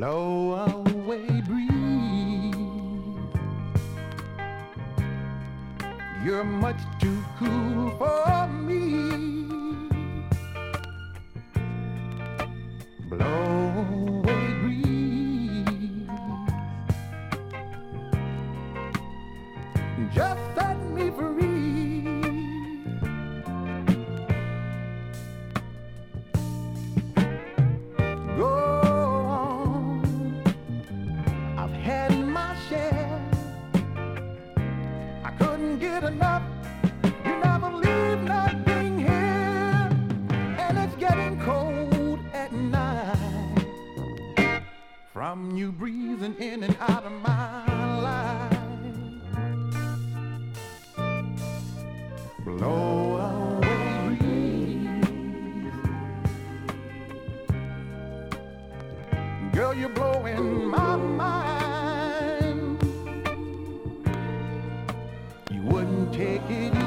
Blow away breeze. You're much too cool for me. Blow away breeze. Just set me free. Enough, you never leave nothing here, and it's getting cold at night from you breathing in and out of my life. Blow away breeze. Girl, you're blowing my mind. Wouldn't take it easy.